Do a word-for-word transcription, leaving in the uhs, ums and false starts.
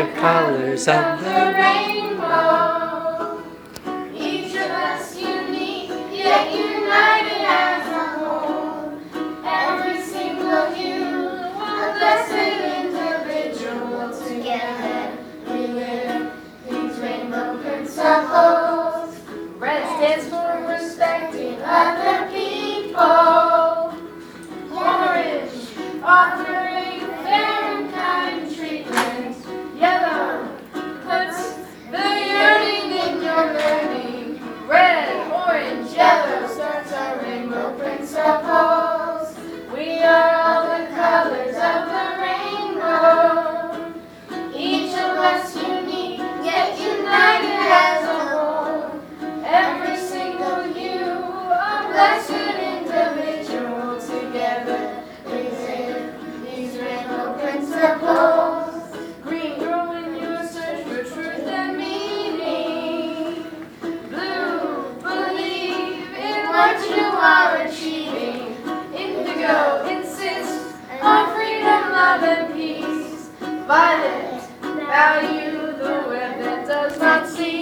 the colors of the rainbow. Each of us unique, yet united as a whole. Every single you, a blessed individual. Together we live these rainbow principles. Red stands for respecting other people. Orange, offering fair and kind treatment. Yellow, puts the yearning in your learning. Red, orange, yellow starts our rainbow principles. We are all the colors of the rainbow. Each of us unique, yet united as a whole. Every single you, a blessed individual. Together we live these rainbow principles. Green, grow in your search for truth and meaning. Blue, believe in what you are achieving. Indigo, insist on freedom, love, and peace. Violet, value the web that does not cease.